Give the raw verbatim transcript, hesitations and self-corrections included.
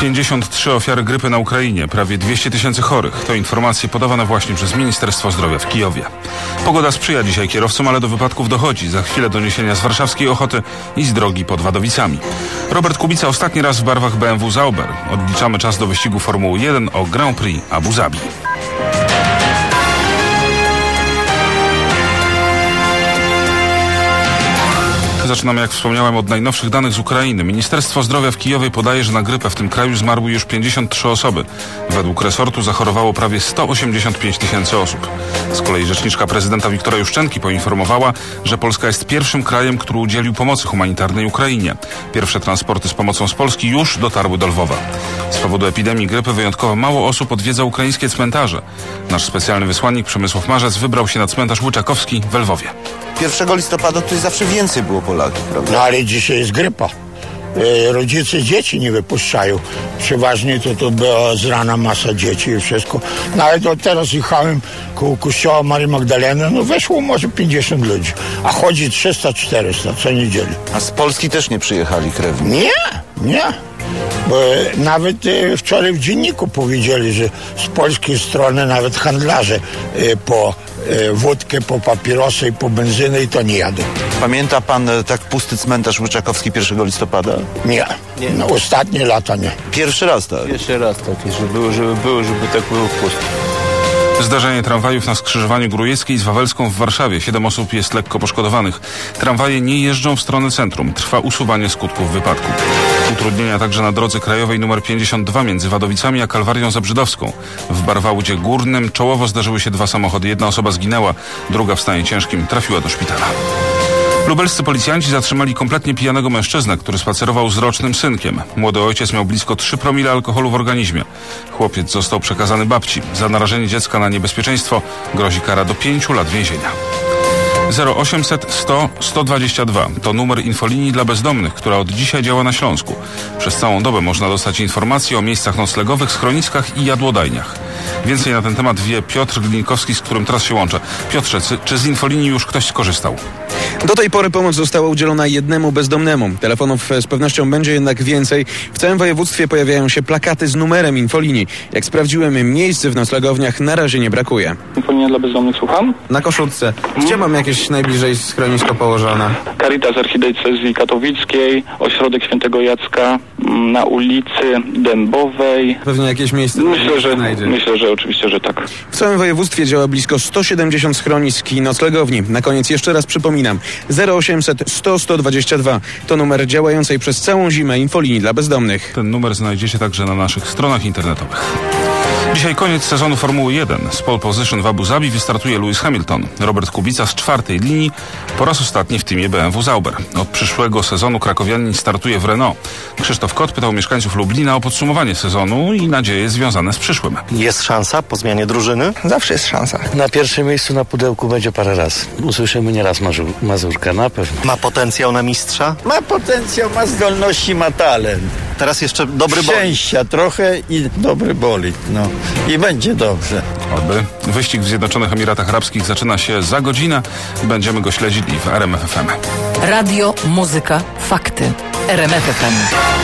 pięćdziesiąt trzy ofiary grypy na Ukrainie, prawie dwieście tysięcy chorych. To informacje podawane właśnie przez Ministerstwo Zdrowia w Kijowie. Pogoda sprzyja dzisiaj kierowcom, ale do wypadków dochodzi. Za chwilę doniesienia z warszawskiej Ochoty i z drogi pod Wadowicami. Robert Kubica ostatni raz w barwach B M W Sauber. Odliczamy czas do wyścigu Formuły jeden o Grand Prix Abu Zabi. Zaczynamy, jak wspomniałem, od najnowszych danych z Ukrainy. Ministerstwo Zdrowia w Kijowie podaje, że na grypę w tym kraju zmarły już pięćdziesiąt trzy osoby. Według resortu zachorowało prawie sto osiemdziesiąt pięć tysięcy osób. Z kolei rzeczniczka prezydenta Wiktoria Juszczenki poinformowała, że Polska jest pierwszym krajem, który udzielił pomocy humanitarnej Ukrainie. Pierwsze transporty z pomocą z Polski już dotarły do Lwowa. Z powodu epidemii grypy wyjątkowo mało osób odwiedza ukraińskie cmentarze. Nasz specjalny wysłannik Przemysław Marzec wybrał się na cmentarz Łyczakowski w Lwowie. pierwszego listopada to zawsze więcej było Polaków, prawda? No ale dzisiaj jest grypa. E, rodzice dzieci nie wypuszczają. Przeważnie to, to była z rana masa dzieci i wszystko. No ale to teraz jechałem koło kościoła Marii Magdaleny, no weszło może pięćdziesiąt ludzi. A chodzi trzysta czterysta co niedzielę. A z Polski też nie przyjechali krewni? Nie, nie. Bo nawet e, wczoraj w dzienniku powiedzieli, że z polskiej strony nawet handlarze e, po e, wódkę, po papierosy i po benzynę i to nie jadą. Pamięta pan e, tak pusty cmentarz Łyczakowski pierwszego listopada? Nie, nie. No ostatnie lata nie. Pierwszy raz, tak? Pierwszy raz taki, żeby było, żeby było, żeby tak było pusty. Zdarzenie tramwajów na skrzyżowaniu Grujeckiej z Wawelską w Warszawie. Siedem osób jest lekko poszkodowanych. Tramwaje nie jeżdżą w stronę centrum. Trwa usuwanie skutków wypadku. Utrudnienia także na drodze krajowej nr pięćdziesiąt dwa między Wadowicami a Kalwarią Zabrzydowską. W Barwałdzie Górnym czołowo zdarzyły się dwa samochody. Jedna osoba zginęła, druga w stanie ciężkim trafiła do szpitala. Lubelscy policjanci zatrzymali kompletnie pijanego mężczyznę, który spacerował z rocznym synkiem. Młody ojciec miał blisko trzy promile alkoholu w organizmie. Chłopiec został przekazany babci. Za narażenie dziecka na niebezpieczeństwo grozi kara do pięciu lat więzienia. zero osiemset sto sto dwadzieścia dwa to numer infolinii dla bezdomnych, która od dzisiaj działa na Śląsku. Przez całą dobę można dostać informacje o miejscach noclegowych, schroniskach i jadłodajniach. Więcej na ten temat wie Piotr Glinkowski, z którym teraz się łączę. Piotrze, czy z infolinii już ktoś skorzystał? Do tej pory pomoc została udzielona jednemu bezdomnemu. Telefonów z pewnością będzie jednak więcej. W całym województwie pojawiają się plakaty z numerem infolinii. Jak sprawdziłem, miejsc w noclegowniach na razie nie brakuje. Infolinia dla bezdomnych, słucham? Na Koszutce. Gdzie mam jakieś najbliżej schronisko położone? Caritas Archidiecezji Katowickiej, Ośrodek Świętego Jacka na ulicy Dębowej. Pewnie jakieś miejsce Myślę, że, znajdzie. myślę, że oczywiście, że tak. W całym województwie działa blisko sto siedemdziesiąt schronisk i noclegowni. Na koniec jeszcze raz przypominam. zero osiemset sto sto dwadzieścia dwa to numer działającej przez całą zimę infolinii dla bezdomnych. Ten numer znajdziecie także na naszych stronach internetowych. Dzisiaj koniec sezonu Formuły jeden. Z pole position w Abu Zabi wystartuje Lewis Hamilton. Robert Kubica z czwartej linii po raz ostatni w teamie B M W Sauber. Od przyszłego sezonu krakowianin startuje w Renault. Krzysztof Kot pytał mieszkańców Lublina o podsumowanie sezonu i nadzieje związane z przyszłym. Jest szansa po zmianie drużyny? Zawsze jest szansa. Na pierwszym miejscu na pudełku będzie parę razy. Usłyszymy nieraz Mazur, Mazurka, na pewno. Ma potencjał na mistrza? Ma potencjał, ma zdolności, ma talent. Teraz jeszcze dobry bolid. Szczęścia trochę i dobry bolid, no. I będzie dobrze. Oby. Wyścig w Zjednoczonych Emiratach Arabskich zaczyna się za godzinę. Będziemy go śledzili w R M F F M. Radio, muzyka, fakty. R M F F M.